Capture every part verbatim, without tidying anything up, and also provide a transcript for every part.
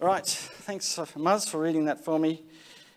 Right, thanks uh, Muzz for reading that for me.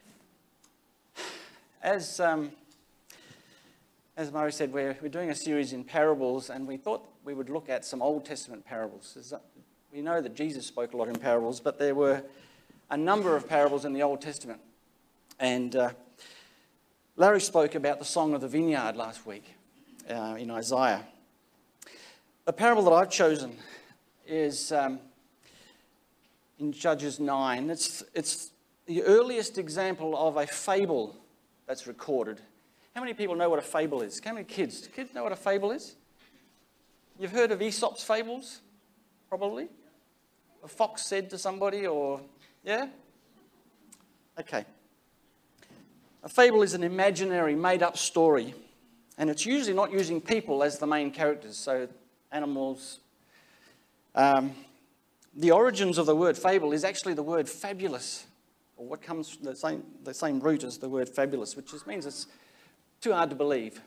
As um, as Murray said, we're, we're doing a series in parables, and we thought we would look at some Old Testament parables. That, we know that Jesus spoke a lot in parables, but there were a number of parables in the Old Testament. And uh, Larry spoke about the Song of the Vineyard last week uh, in Isaiah. The parable that I've chosen is um, in Judges nine. It's, it's the earliest example of a fable that's recorded. How many people know what a fable is? How many kids? Do kids know what a fable is? You've heard of Aesop's fables? Probably. A fox said to somebody, or... Yeah? Okay. A fable is an imaginary, made-up story, and it's usually not using people as the main characters, so animals. Um, the origins of the word fable is actually the word fabulous, or what comes from the same, the same root as the word fabulous, which just means it's too hard to believe.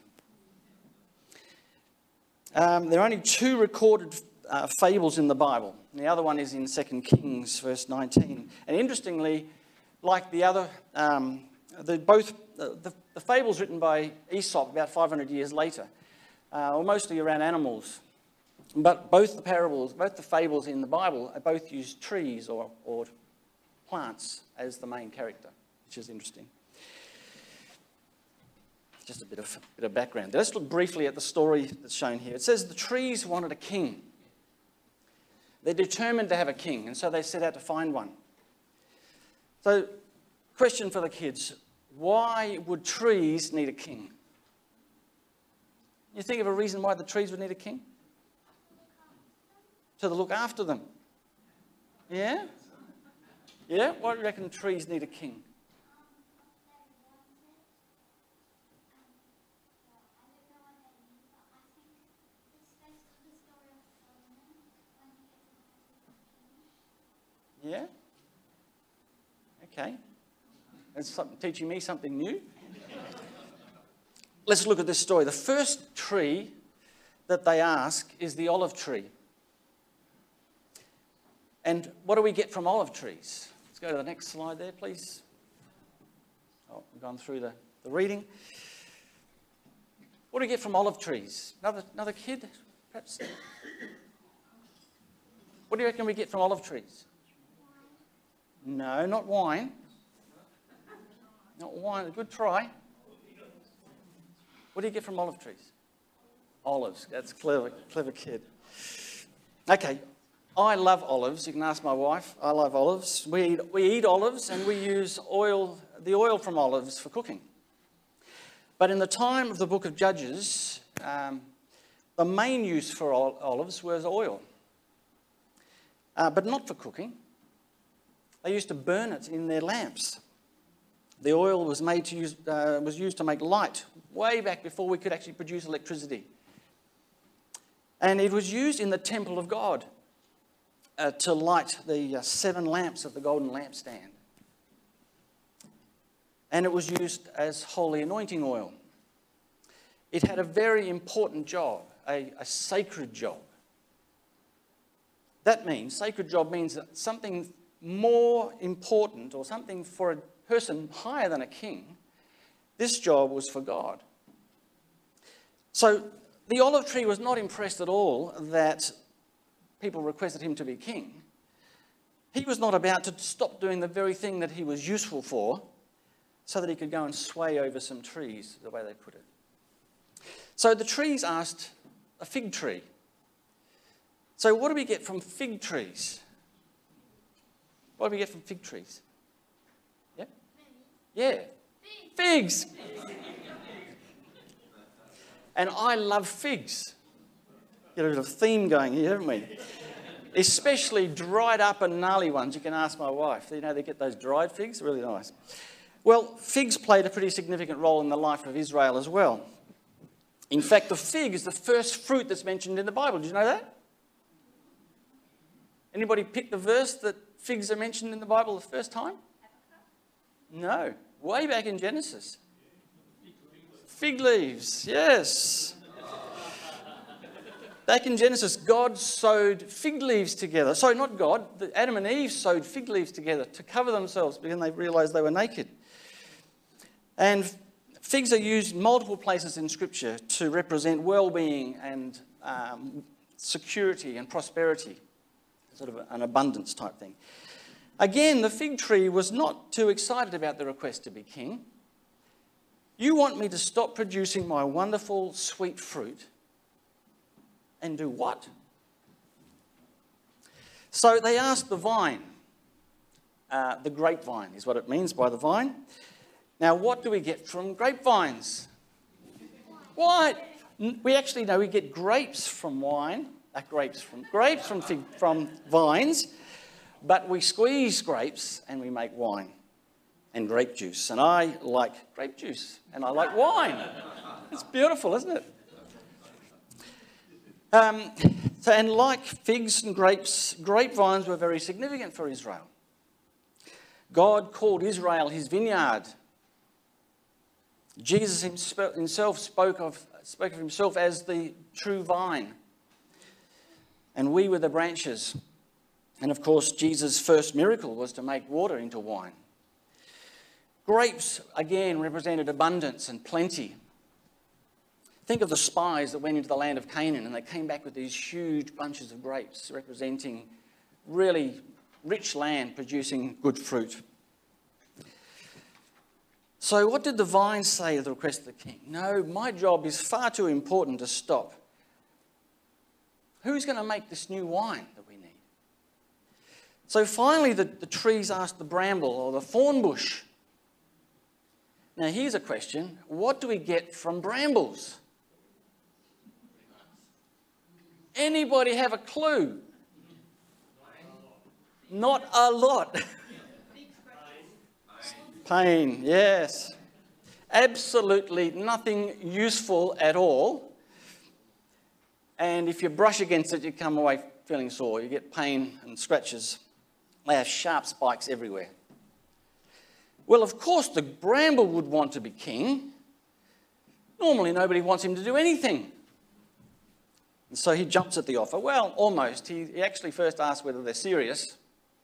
Um, there are only two recorded uh, fables in the Bible. The other one is in Second Kings, verse nineteen. And interestingly, like the other, um, the, both uh, the, the fables written by Aesop about five hundred years later, uh, are mostly around animals. But both the parables, both the fables in the Bible, both use trees or, or plants as the main character, which is interesting. Just a bit of, bit of background. Let's look briefly at the story that's shown here. It says the trees wanted a king. They're determined to have a king, and so they set out to find one. So, question for the kids, why would trees need a king? You think of a reason why the trees would need a king? To look after them. Yeah? Yeah? Why do you reckon trees need a king? Yeah? Okay. That's something, teaching me something new. Let's look at this story. The first tree that they ask is the olive tree. And what do we get from olive trees? Let's go to the next slide there, please. Oh, we've gone through the, the reading. What do we get from olive trees? Another, another kid, perhaps? What do you reckon we get from olive trees? No, not wine. Not wine. A good try. What do you get from olive trees? Olives. That's clever, clever kid. Okay, I love olives. You can ask my wife. I love olives. We eat, we eat olives, and we use oil, the oil from olives for cooking. But in the time of the book of Judges, um, the main use for olives was oil, uh, but not for cooking. They used to burn it in their lamps. The oil was made to use, uh, was used to make light way back before we could actually produce electricity. And it was used in the temple of God uh, to light the uh, seven lamps of the golden lampstand. And it was used as holy anointing oil. It had a very important job, a, a sacred job. That means, sacred job means that something more important, or something for a person higher than a king, this job was for God. So the olive tree was not impressed at all that people requested him to be king. He was not about to stop doing the very thing that he was useful for so that he could go and sway over some trees, the way they put it. So the trees asked a fig tree. So what do we get from fig trees? What do we get from fig trees? Yeah? Yeah. Figs. And I love figs. Get a bit of theme going here, haven't we? Especially dried up and gnarly ones. You can ask my wife. You know, they get those dried figs. Really nice. Well, figs played a pretty significant role in the life of Israel as well. In fact, the fig is the first fruit that's mentioned in the Bible. Did you know that? Anybody pick the verse that figs are mentioned in the Bible the first time? No. Way back in Genesis. Fig leaves, yes. Back in Genesis, God sewed fig leaves together. Sorry, not God. Adam and Eve sewed fig leaves together to cover themselves because they realised they were naked. And figs are used in multiple places in Scripture to represent well-being and um, security and prosperity, sort of an abundance type thing. Again, the fig tree was not too excited about the request to be king. You want me to stop producing my wonderful sweet fruit and do what? So they asked the vine. Uh, the grapevine is what it means by the vine. Now, what do we get from grapevines? Wine. We actually know we get grapes from wine. Uh, grapes from grapes from fig, from vines, but we squeeze grapes and we make wine and grape juice. And I like grape juice and I like wine. It's beautiful, isn't it? Um, so, and like figs and grapes, grapevines were very significant for Israel. God called Israel his vineyard. Jesus himself spoke of, spoke of himself as the true vine. And we were the branches. And of course, Jesus' first miracle was to make water into wine. Grapes, again, represented abundance and plenty. Think of the spies that went into the land of Canaan and they came back with these huge bunches of grapes representing really rich land producing good fruit. So what did the vine say to the request of the king? No, my job is far too important to stop. Who's going to make this new wine that we need? So finally the, the trees asked the bramble or the thorn bush. Now here's a question. What do we get from brambles? Anybody have a clue? Not a lot. Pain, yes. Absolutely nothing useful at all. And if you brush against it, you come away feeling sore. You get pain and scratches. They have sharp spikes everywhere. Well, of course, the bramble would want to be king. Normally, nobody wants him to do anything. And so he jumps at the offer. Well, almost. He, he actually first asks whether they're serious.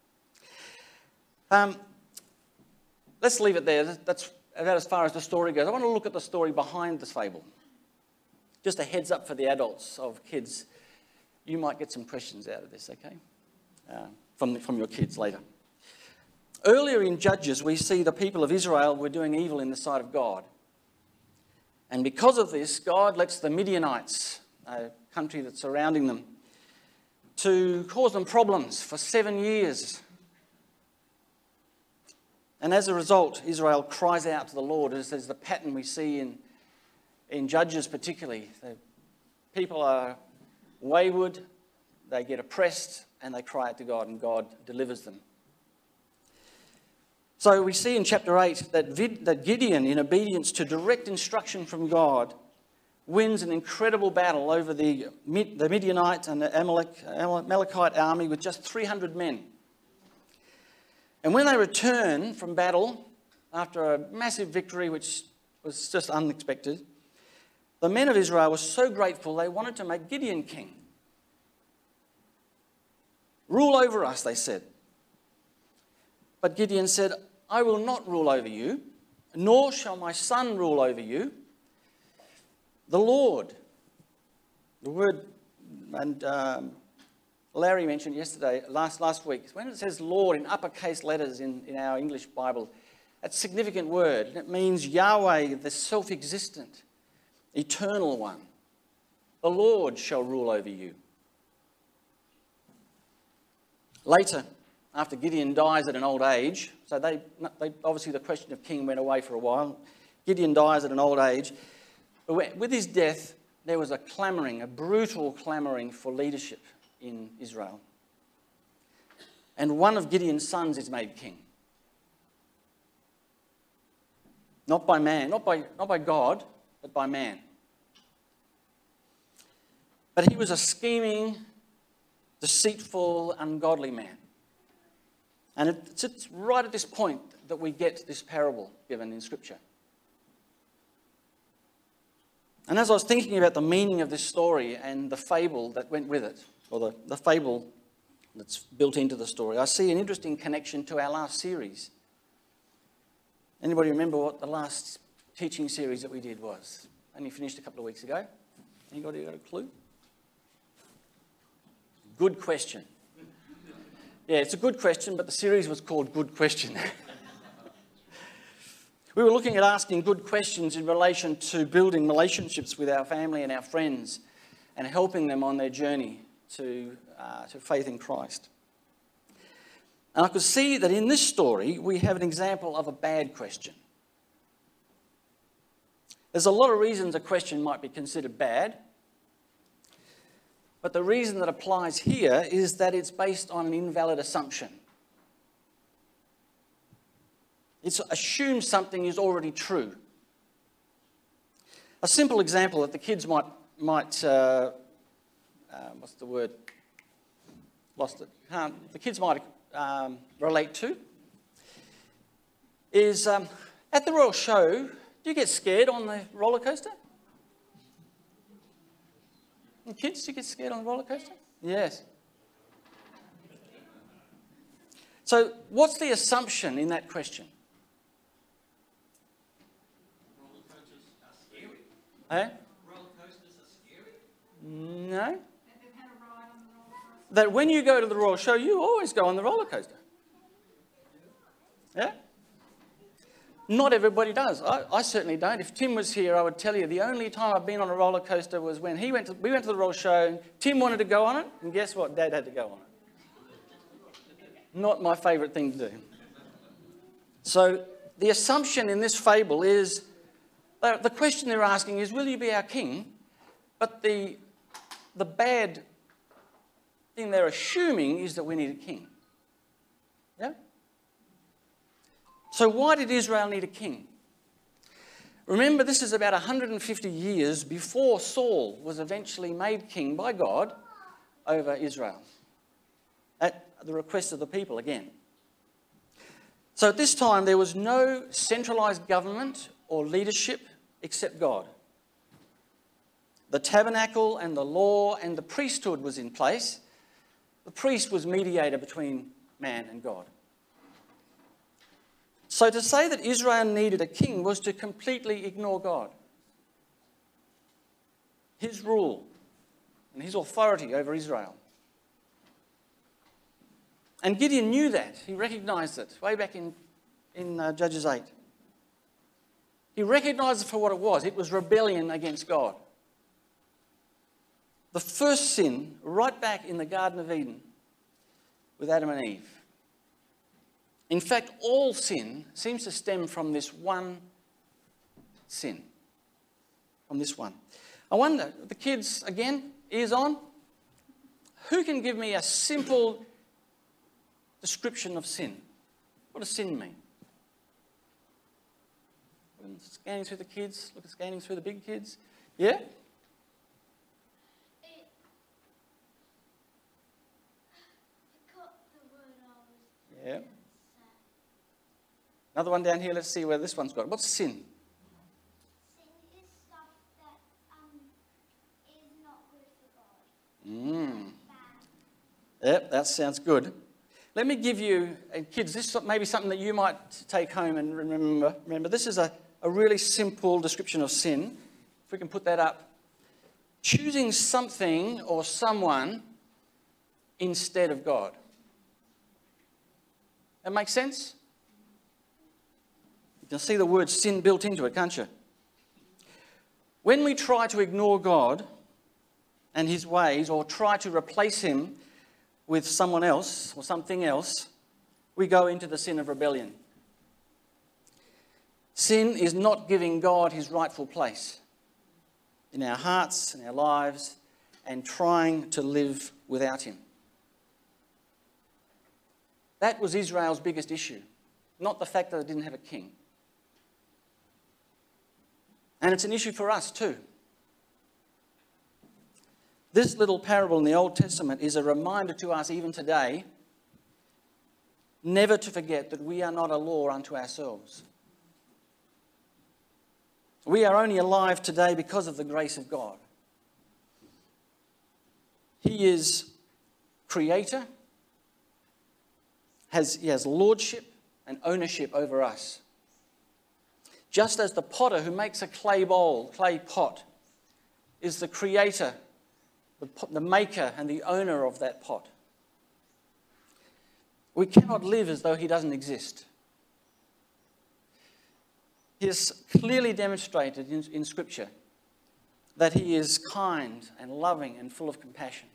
Um, let's leave it there. That's about as far as the story goes. I want to look at the story behind this fable. Just a heads up for the adults of kids. You might get some questions out of this, okay? Uh, from, from your kids later. Earlier in Judges, we see the people of Israel were doing evil in the sight of God. And because of this, God lets the Midianites, a country that's surrounding them, to cause them problems for seven years. And as a result, Israel cries out to the Lord, as there's the pattern we see in, in Judges particularly. The people are wayward, they get oppressed, and they cry out to God, and God delivers them. So we see in chapter eight that, Vid, that Gideon, in obedience to direct instruction from God, wins an incredible battle over the, the Midianite and the Amalek, Amalekite army with just three hundred men. And when they return from battle, after a massive victory which was just unexpected, the men of Israel were so grateful they wanted to make Gideon king. Rule over us, they said. But Gideon said, I will not rule over you, nor shall my son rule over you. The Lord, the word, and um, Larry mentioned yesterday, last, last week, when it says Lord in uppercase letters in, in our English Bible, that's a significant word. It means Yahweh, the self-existent, eternal one. The Lord shall rule over you. Later, after Gideon dies at an old age, so they, they obviously the question of king went away for a while. Gideon dies at an old age. But with his death, there was a clamouring, a brutal clamouring for leadership in Israel. And one of Gideon's sons is made king. Not by man, not by, not by God, but by man. But he was a scheming, deceitful, ungodly man. And it's, it's right at this point that we get this parable given in Scripture. And as I was thinking about the meaning of this story and the fable that went with it, or the, the fable that's built into the story, I see an interesting connection to our last series. Anybody remember what the last teaching series that we did was? Only finished a couple of weeks ago. Anybody got a clue? Good question. Yeah, it's a good question, but the series was called Good Question. We were looking at asking good questions in relation to building relationships with our family and our friends and helping them on their journey to, uh, to faith in Christ. And I could see that in this story, we have an example of a bad question. There's a lot of reasons a question might be considered bad, but the reason that applies here is that it's based on an invalid assumption. It assumes something is already true. A simple example that the kids might, might uh, uh, what's the word? Lost it. Um, the kids might um, relate to is um, at the Royal Show, do you get scared on the roller coaster? And kids, do you get scared on the roller coaster? Yes. So what's the assumption in that question? Eh? Roller coasters are scary? No. That when you go to the Royal Show, you always go on the roller coaster. Yeah? Not everybody does. I, I certainly don't. If Tim was here, I would tell you the only time I've been on a roller coaster was when he went to, we went to the Royal Show, Tim wanted to go on it, and guess what? Dad had to go on it. Not my favourite thing to do. So the assumption in this fable is, the question they're asking is, will you be our king? But the, the bad thing they're assuming is that we need a king. Yeah? So why did Israel need a king? Remember, this is about one hundred fifty years before Saul was eventually made king by God over Israel, at the request of the people again. So at this time, there was no centralised government or leadership except God. The tabernacle and the law and the priesthood was in place. The priest was mediator between man and God. So to say that Israel needed a king was to completely ignore God, his rule and his authority over Israel. And Gideon knew that. He recognised it way back in, in uh, Judges eight. He recognised it for what it was. It was rebellion against God. The first sin, right back in the Garden of Eden with Adam and Eve. In fact, all sin seems to stem from this one sin. From this one. I wonder, the kids, again, ears on. Who can give me a simple description of sin? What does sin mean? Scanning through the kids, look at scanning through the big kids. Yeah? Yeah. Another one down here, let's see where this one's got. What's sin? Sin is stuff that um, is not good for God. Mm. Yep, that sounds good. Let me give you, and kids, this may be something that you might take home and remember. Remember, this is a, a really simple description of sin. If we can put that up. Choosing something or someone instead of God. That makes sense? You can see the word sin built into it, can't you? When we try to ignore God and his ways, or try to replace him with someone else or something else, we go into the sin of rebellion. Sin is not giving God his rightful place in our hearts and our lives and trying to live without him. That was Israel's biggest issue, not the fact that they didn't have a king. And it's an issue for us too. This little parable in the Old Testament is a reminder to us even today never to forget that we are not a law unto ourselves. We are only alive today because of the grace of God. He is creator, has, he has lordship and ownership over us. Just as the potter who makes a clay bowl, clay pot, is the creator, the, the maker and the owner of that pot. We cannot live as though he doesn't exist. He has clearly demonstrated in, in Scripture that he is kind and loving and full of compassion.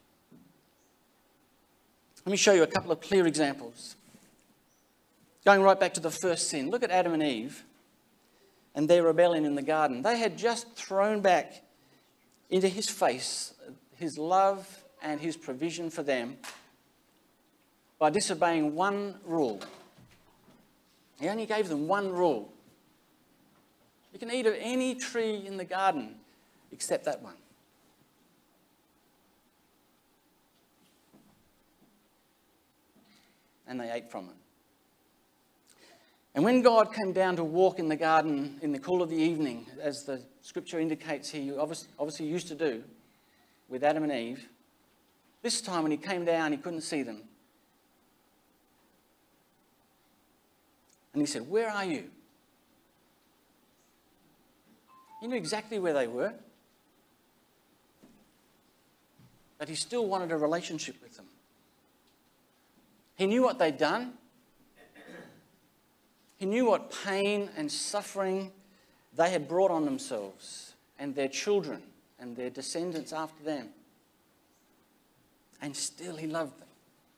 Let me show you a couple of clear examples. Going right back to the first sin. Look at Adam and Eve and their rebellion in the garden. They had just thrown back into his face his love and his provision for them by disobeying one rule. He only gave them one rule. You can eat of any tree in the garden except that one. And they ate from it. And when God came down to walk in the garden in the cool of the evening, as the scripture indicates he obviously used to do with Adam and Eve, this time when he came down, he couldn't see them. And he said, "Where are you?" He knew exactly where they were, but he still wanted a relationship with them. He knew what they'd done. He knew what pain and suffering they had brought on themselves and their children and their descendants after them. And still he loved them.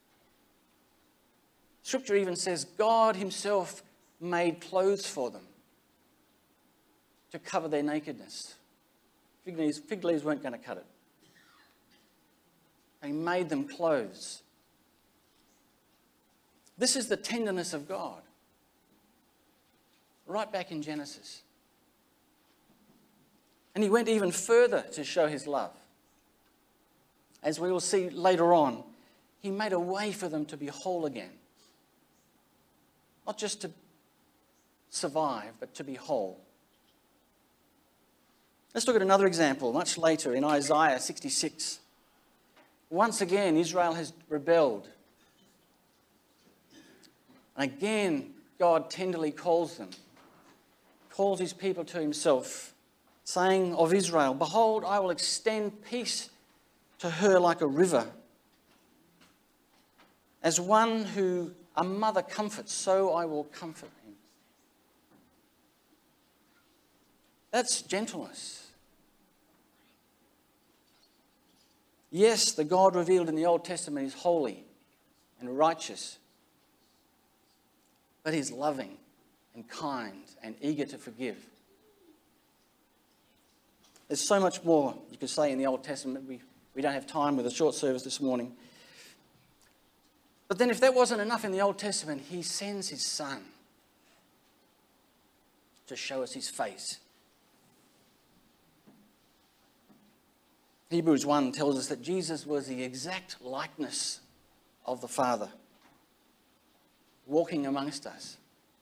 Scripture even says God himself made clothes for them to cover their nakedness. Fig leaves, fig leaves weren't going to cut it. He made them clothes. This is the tenderness of God. Right back in Genesis. And he went even further to show his love. As we will see later on, he made a way for them to be whole again. Not just to survive, but to be whole. Let's look at another example much later in Isaiah sixty-six. Once again, Israel has rebelled. And again, God tenderly calls them, calls his people to himself, saying of Israel, "Behold, I will extend peace to her like a river. As one who a mother comforts, so I will comfort him." That's gentleness. Yes, the God revealed in the Old Testament is holy and righteous, but he's loving and kind and eager to forgive. There's so much more you could say in the Old Testament. We, we don't have time with a short service this morning. But then if that wasn't enough in the Old Testament, he sends his Son to show us his face. Hebrews one tells us that Jesus was the exact likeness of the Father, walking amongst us.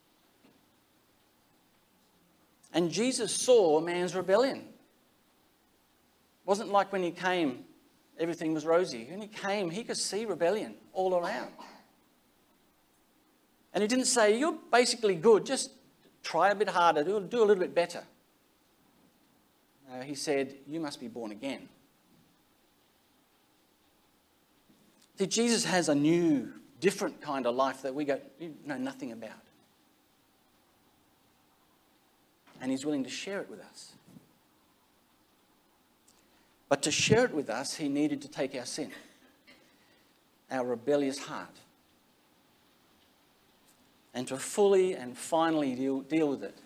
And Jesus saw man's rebellion. It wasn't like when he came, everything was rosy. When he came, he could see rebellion all around. And he didn't say, "You're basically good, just try a bit harder, do, do a little bit better." No, he said, "You must be born again." See, Jesus has a new, different kind of life that we go, you know nothing about. And he's willing to share it with us. But to share it with us, he needed to take our sin, our rebellious heart, and to fully and finally deal, deal with it.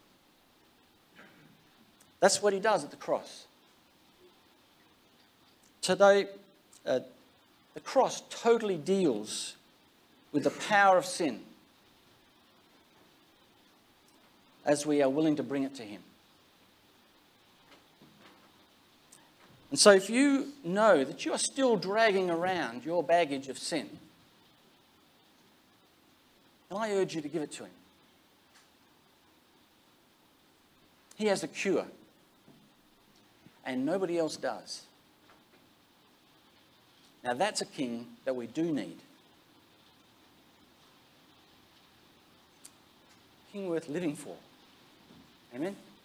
That's what he does at the cross. Today, uh, the cross totally deals with the power of sin as we are willing to bring it to him. And so if you know that you are still dragging around your baggage of sin, then I urge you to give it to him. He has the cure. And nobody else does. Now that's a king that we do need. King worth living for. Amen?